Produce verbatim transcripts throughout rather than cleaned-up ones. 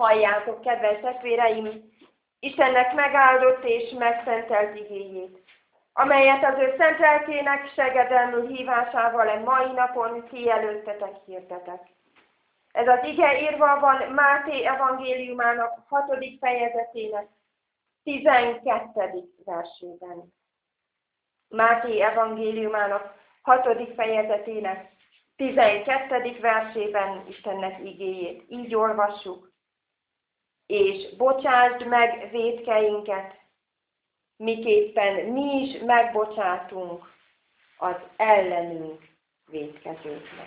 Halljátok, kedves testvéreim, Istennek megáldott és megszentelt igéjét, amelyet az ő szent lelkének segedelmű hívásával a mai napon ti előttetek hirdetek. Ez az ige írva van Máté evangéliumának hatodik fejezetének tizenkettedik versében. Máté evangéliumának hatodik fejezetének tizenkettedik versében Istennek igéjét. Így olvassuk. És bocsásd meg vétkeinket, miképpen mi is megbocsátunk az ellenünk vétkezőknek.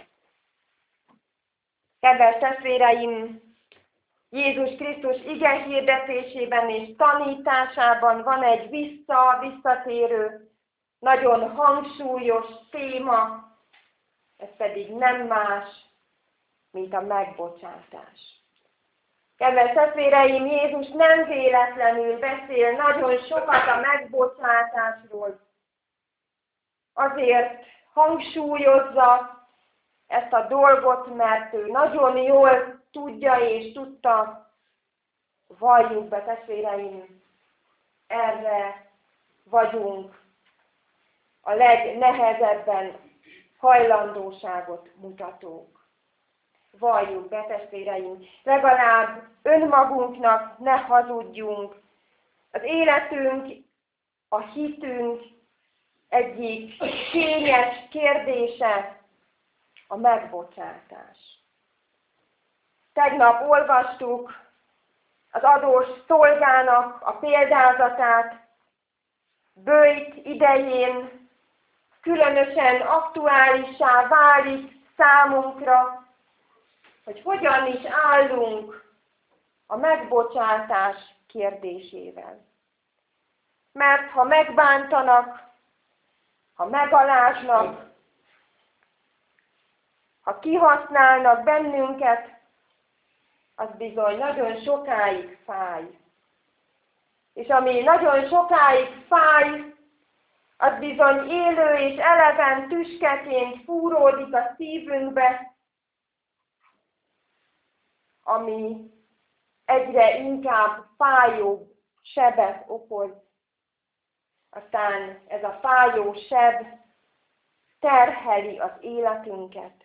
Kedves testvéreim, Jézus Krisztus ige hirdetésében és tanításában van egy vissza-visszatérő, nagyon hangsúlyos téma, ez pedig nem más, mint a megbocsátás. Kedves testvéreim, Jézus nem véletlenül beszél nagyon sokat a megbocsátásról. Azért hangsúlyozza ezt a dolgot, mert ő nagyon jól tudja és tudta, valljuk be, testvéreim, erre vagyunk a legnehezebben hajlandóságot mutatók. Valljuk be, testvéreim, legalább önmagunknak ne hazudjunk. Az életünk, a hitünk egyik kényes kérdése a megbocsátás. Tegnap olvastuk az adós szolgának a példázatát, böjt idején különösen aktuálissá válik számunkra, hogy hogyan is állunk a megbocsátás kérdésével. Mert ha megbántanak, ha megaláznak, ha kihasználnak bennünket, az bizony nagyon sokáig fáj. És ami nagyon sokáig fáj, az bizony élő és eleven tüskeként fúródik a szívünkbe, ami egyre inkább fájó sebet okoz. Aztán ez a fájó seb terheli az életünket.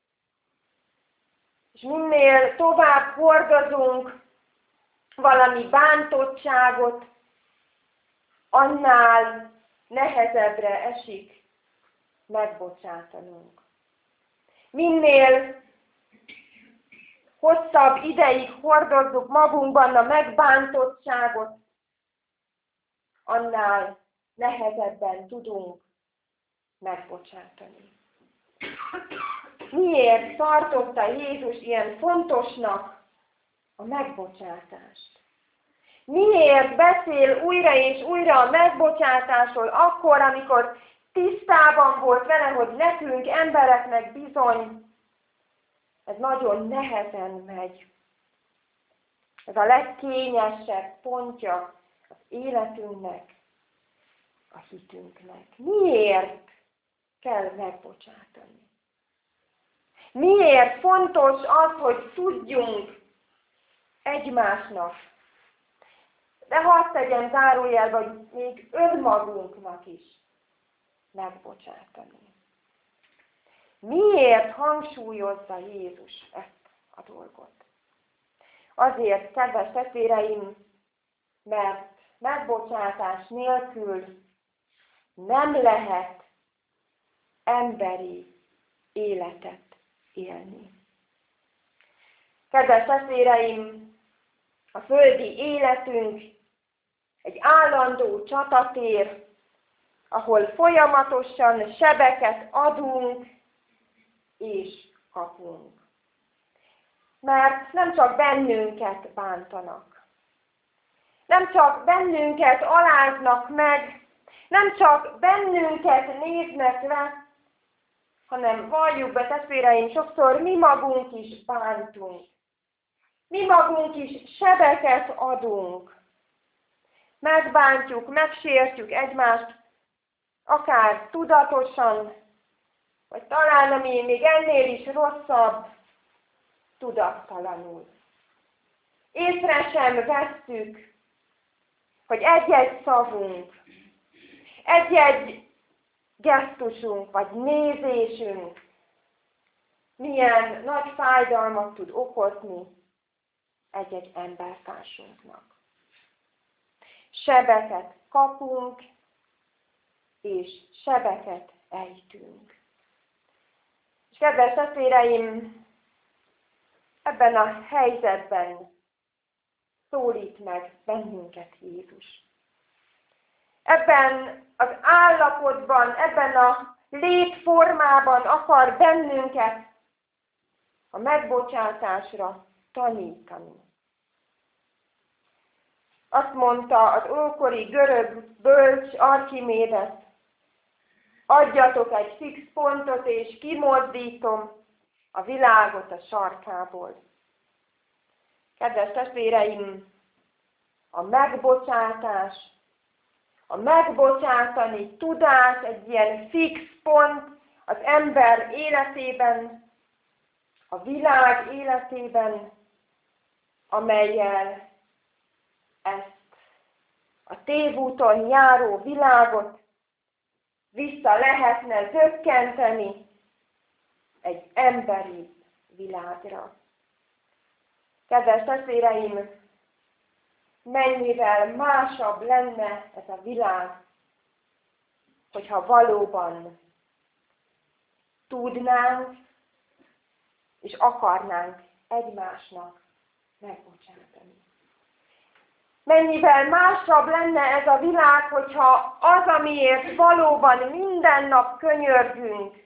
És minél tovább hordozunk valami bántottságot, annál nehezebbre esik megbocsátanunk. Minél hosszabb ideig hordozzuk magunkban a megbántottságot, annál nehezebben tudunk megbocsátani. Miért tartotta Jézus ilyen fontosnak a megbocsátást? Miért beszél újra és újra a megbocsátásról akkor, amikor tisztában volt vele, hogy nekünk, embereknek bizony ez nagyon nehezen megy. Ez a legkényesebb pontja az életünknek, a hitünknek. Miért kell megbocsátani? Miért fontos az, hogy tudjunk egymásnak, de hadd tegyem zárójelbe, hogy még önmagunknak is megbocsátani. Miért hangsúlyozza Jézus ezt a dolgot? Azért, kedves testvéreim, mert megbocsátás nélkül nem lehet emberi életet élni. Kedves testvéreim, a földi életünk egy állandó csatatér, ahol folyamatosan sebeket adunk és kapunk. Mert nem csak bennünket bántanak, nem csak bennünket aláznak meg, nem csak bennünket néznek le, hanem valljuk be, testvéreim, sokszor mi magunk is bántunk. Mi magunk is sebeket adunk. Megbántjuk, megsértjük egymást, akár tudatosan, vagy talán, ami még ennél is rosszabb, tudattalanul. észre sem vesszük, hogy egy-egy szavunk, egy-egy gesztusunk, vagy nézésünk milyen nagy fájdalmat tud okozni egy-egy embertársunknak. Sebeket kapunk, és sebeket ejtünk. És kedves testvéreim, ebben a helyzetben szólít meg bennünket Jézus. Ebben az állapotban, ebben a létformában akar bennünket a megbocsátásra tanítani. Azt mondta az ókori görög bölcs Archimédes, adjatok egy fix pontot, és kimozdítom a világot a sarkából. Kedves testvéreim, a megbocsátás, a megbocsátani tudás egy ilyen fix pont az ember életében, a világ életében, amellyel ezt a tévúton járó világot vissza lehetne zökkenteni egy emberi világra. Kedves testvéreim, mennyivel másabb lenne ez a világ, hogyha valóban tudnánk és akarnánk egymásnak megbocsátani. Mennyivel másabb lenne ez a világ, hogyha az, amiért valóban minden nap könyörgünk,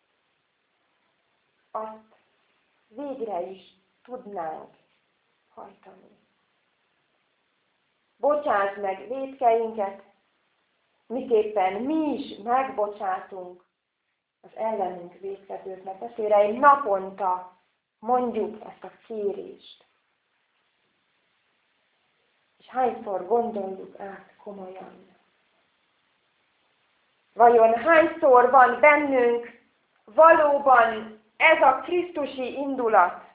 azt végre is tudnánk hajtani. Bocsáss meg vétkeinket, miképpen mi is megbocsátunk az ellenünk vétkezőknek. Testvéreim, naponta mondjuk ezt a kérést. És hányszor gondoljuk át komolyan? Vajon hányszor van bennünk valóban ez a krisztusi indulat,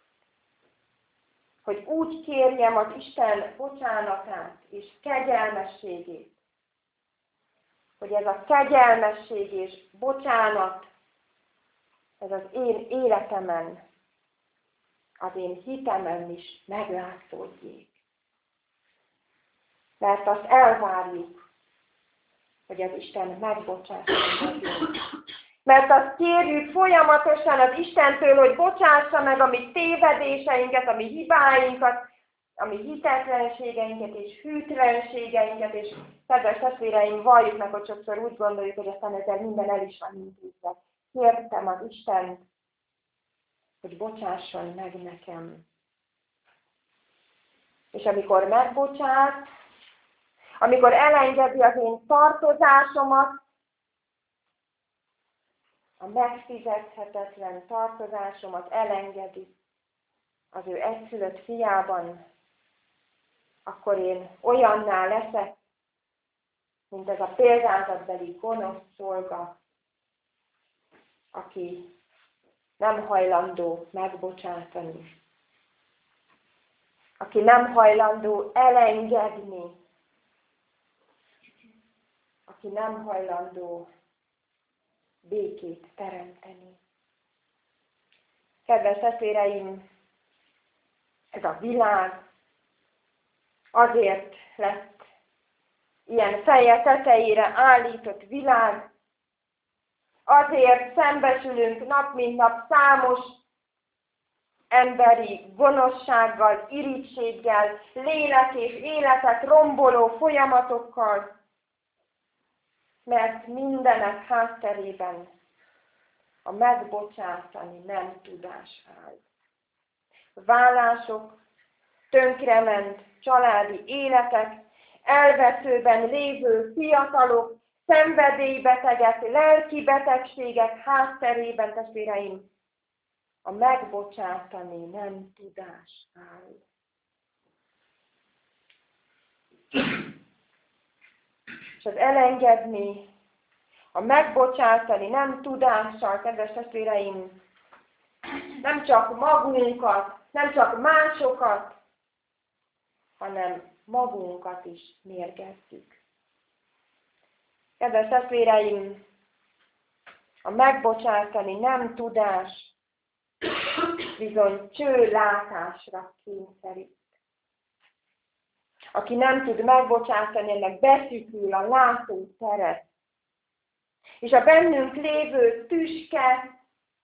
hogy úgy kérjem az Isten bocsánatát és kegyelmességét, hogy ez a kegyelmesség és bocsánat, ez az én életemen, az én hitemen is meglátszódjék. Mert azt elvárjuk, hogy az Isten megbocsásson nekünk. Mert azt kérjük folyamatosan az Istentől, hogy bocsássa meg a mi tévedéseinket, a mi hibáinkat, a mi hitetlenségeinket és hűtlenségeinket, és kedves testvéreim, valljuk meg, hogy sokszor úgy gondoljuk, hogy aztán ezzel minden el is van intézve. Kértem az Istent, hogy bocsásson meg nekem. És amikor megbocsát, amikor elengedi az én tartozásomat, a megfizethetetlen tartozásomat elengedi az ő egyszülött fiában, akkor én olyanná leszek, mint ez a példázatbeli gonosz szolga, aki nem hajlandó megbocsátani, aki nem hajlandó elengedni, aki nem hajlandó békét teremteni. Kedves testvéreim, ez a világ azért lett ilyen feje tetejére állított világ, azért szembesülünk nap mint nap számos emberi gonoszsággal, irítséggel, lélek és életet romboló folyamatokkal, mert mindenek hátterében a megbocsátani nem tudás áll. Vállások, tönkrement családi életek, elveszőben lévő fiatalok, szenvedélybetegek, lelki betegségek hátterében, testvéreim, a megbocsátani nem tudás áll. És az elengedni, a megbocsátani nem tudással, kedves testvéreim, nem csak magunkat, nem csak másokat, hanem magunkat is mérgezzük. Kedves testvéreim, a megbocsátani nem tudás bizony csőlátásra kényszerít. Aki nem tud megbocsátani, ennek beszűkül a látótere. És a bennünk lévő tüske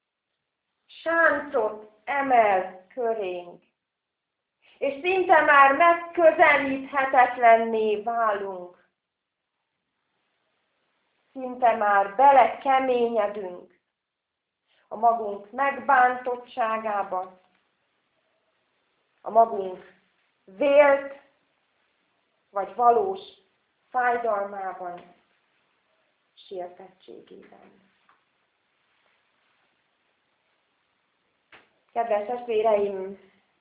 sáncot emel körénk. És szinte már megközelíthetetlenné válunk. Szinte már belekeményedünk a magunk megbántottságába, a magunk vélt vagy valós fájdalmában, sértettségében. Kedves testvéreim,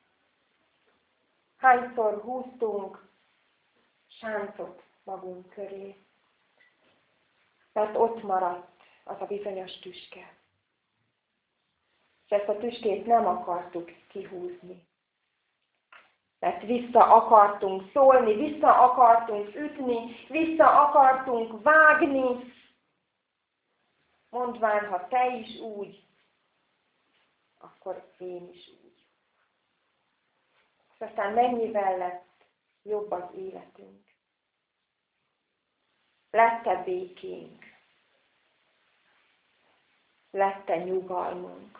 hányszor húztunk sáncot magunk köré, mert ott maradt az a bizonyos tüske. És ezt a tüskét nem akartuk kihúzni. Mert vissza akartunk szólni, vissza akartunk ütni, vissza akartunk vágni, mondván, ha te is úgy, akkor én is úgy. És aztán mennyivel lett jobb az életünk. Lett-e békénk? Lett-e nyugalmunk?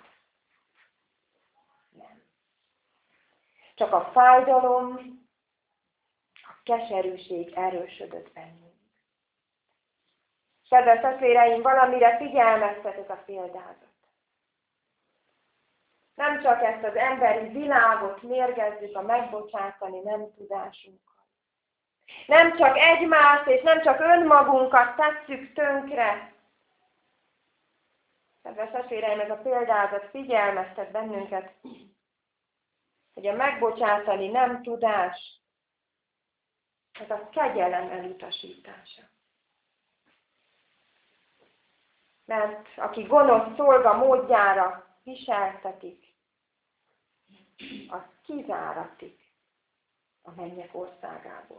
Nem. Csak a fájdalom, a keserűség erősödött bennünk. Kedves testvéreim, valamire figyelmeztet ez a példázat. Nem csak ezt az emberi világot mérgezzük a megbocsátani nem tudásunkkal. Nem csak egymást és nem csak önmagunkat tesszük tönkre. Kedves testvéreim, ez a példázat figyelmeztet bennünket, hogy a megbocsátani nem tudás, ez a kegyelem elutasítása. Mert aki gonosz szolga módjára viseltetik, az kizáratik a mennyek országából.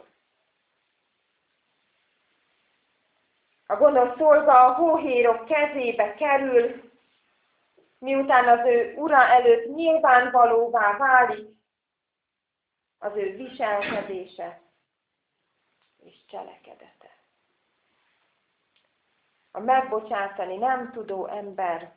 A gonosz szolga a hóhérok kezébe kerül, miután az ő ura előtt nyilvánvalóvá válik az ő viselkedése és cselekedete. A megbocsátani nem tudó ember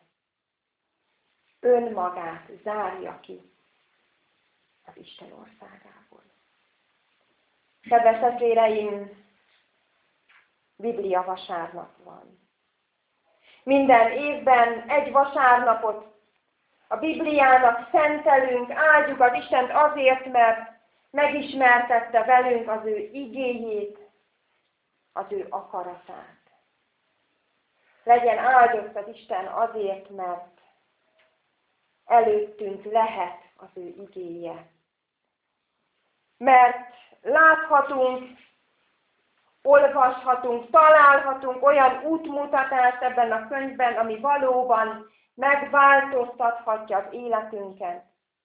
önmagát zárja ki az Isten országából. Kedves testvéreim, Biblia vasárnap van. Minden évben egy vasárnapot a Bibliának szentelünk, áldjuk az Istent azért, mert megismertette velünk az ő igéjét, az ő akaratát. Legyen áldott az Isten azért, mert előttünk lehet az ő igéje. Mert láthatunk, olvashatunk, találhatunk olyan útmutatást ebben a könyvben, ami valóban megváltoztathatja az életünket.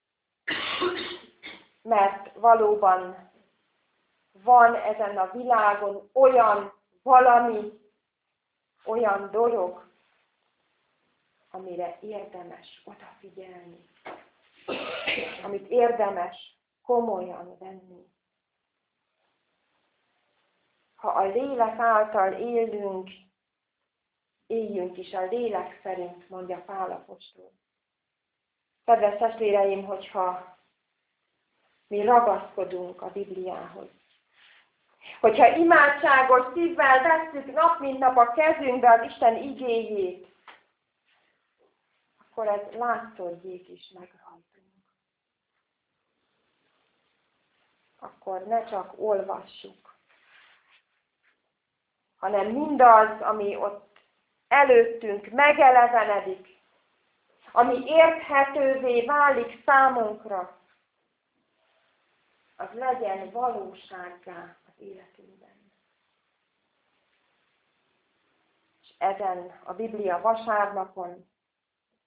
Mert valóban van ezen a világon olyan valami, olyan dolog, amire érdemes odafigyelni, amit érdemes komolyan venni. Ha a lélek által élünk, éljünk is a lélek szerint, mondja Pál apostol. Kedves testvéreim, hogyha mi ragaszkodunk a Bibliához, hogyha imádságos szívvel vesszük nap mint nap a kezünkbe az Isten igéjét, akkor ez látszódjék is meg rajtunk. Akkor ne csak olvassuk, hanem mindaz, ami ott előttünk megelevenedik, ami érthetővé válik számunkra, az legyen valósággá az életünkben. És ezen a Biblia vasárnapon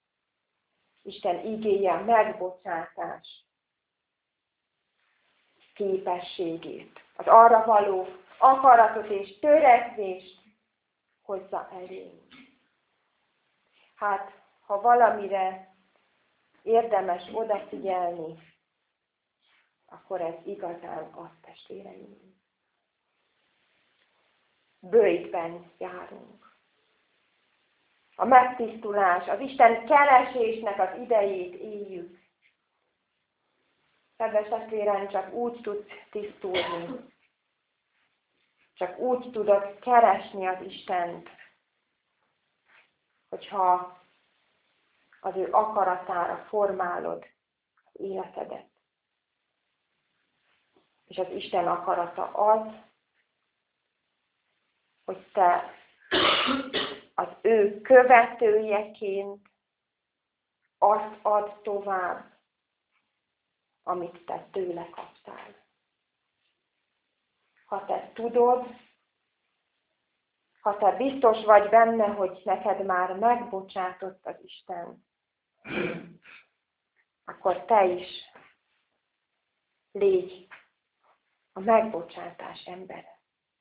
Isten igéje megbocsátás. képességét, az arra való akaratot és törekvést hozza elénk. Hát, ha valamire érdemes odafigyelni, akkor ez igazán az, testvéreim. Bőjtben járunk. A megtisztulás, az Isten keresésnek az idejét éljük. Kedves testvérem, csak úgy tudsz tisztulni. Csak úgy tudod keresni az Istent, hogyha az ő akaratára formálod az életedet. És az Isten akarata az, hogy te az ő követőjeként azt add tovább, amit te tőle kaptál. Ha te tudod, ha te biztos vagy benne, hogy neked már megbocsátott az Isten, akkor te is légy a megbocsátás embere.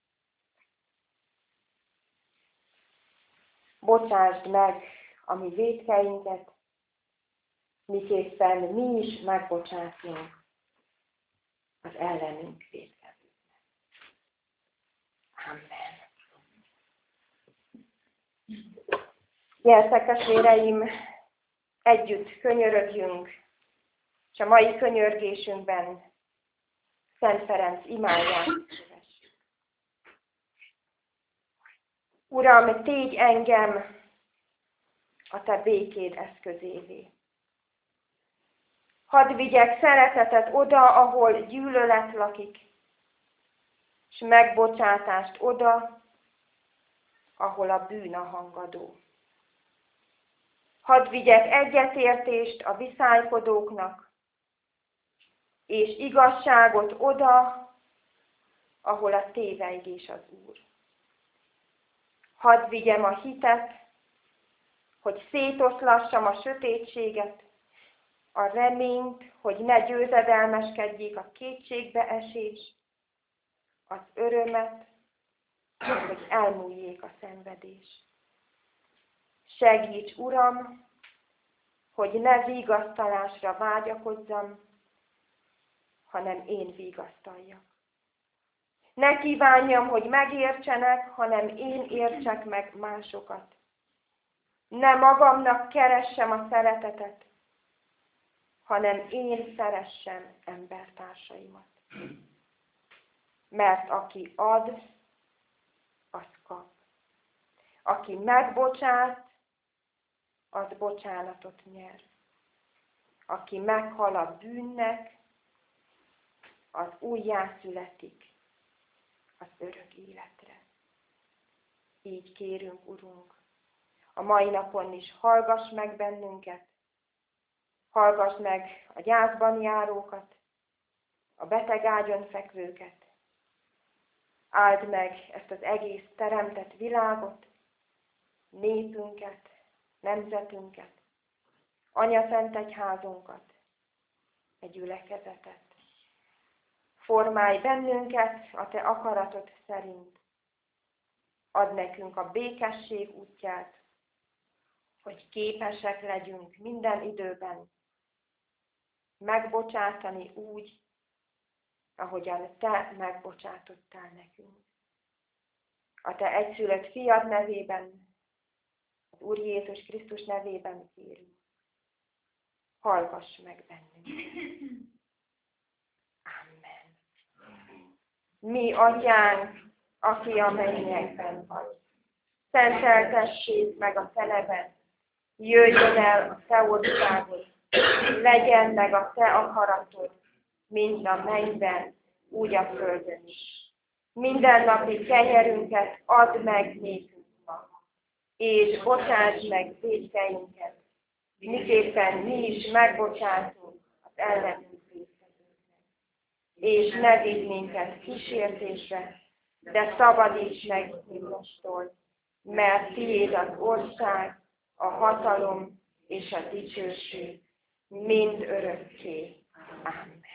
Bocsásd meg a mi vétkeinket, miképpen mi is megbocsátunk az ellenünk vétkezőknek. Amen. Gyertek, testvéreim, együtt könyörögjünk, és a mai könyörgésünkben Szent Ferenc imáját kövessük. Uram, tégy engem a te békéd eszközévé. Hadd vigyek szeretetet oda, ahol gyűlölet lakik, és megbocsátást oda, ahol a bűn a hangadó. Hadd vigyek egyetértést a viszálykodóknak, és igazságot oda, ahol a tévejgés az Úr. Hadd vigyem a hitet, hogy szétoszlassam a sötétséget, a reményt, hogy ne győzedelmeskedjék a kétségbeesés, az örömet, hogy elmúljék a szenvedés. Segíts, Uram, hogy ne vigasztalásra vágyakozzam, hanem én vigasztaljak. Ne kívánjam, hogy megértsenek, hanem én értsek meg másokat. Ne magamnak keressem a szeretetet, hanem én szeressem embertársaimat. Mert aki ad, az kap. Aki megbocsát, az bocsánatot nyer. Aki meghal a bűnnek, az újjászületik az örök életre. Így kérünk, Urunk, a mai napon is hallgass meg bennünket, hallgass meg a gyászban járókat, a beteg ágyon fekvőket, áld meg ezt az egész teremtett világot, népünket, nemzetünket, Anyaszent Egyházunkat, egy gyülekezetet. Formálj bennünket a te akaratod szerint. Add nekünk a békesség útját, hogy képesek legyünk minden időben megbocsátani úgy, ahogyan te megbocsátottál nekünk. A te egyszülött fiad nevében, az Úr Jézus Krisztus nevében kérünk. Hallgass meg bennünket. Amen. Mi, Atyánk, aki a mennyekben vagy, szenteltessék meg a te neved, jöjjön el a te országod, legyen meg a te akaratod, mint a mennyben, úgy a földön is. Mindennapi kenyerünket add meg nékünk ma, és bocsáss meg vétkeinket, miképpen mi is megbocsátunk az ellenünk vétkezőknek. És ne vigy minket kísértésre, de szabadíts meg gonosztól, mert tiéd az ország, a hatalom és a dicsőség mind örökké. Amen.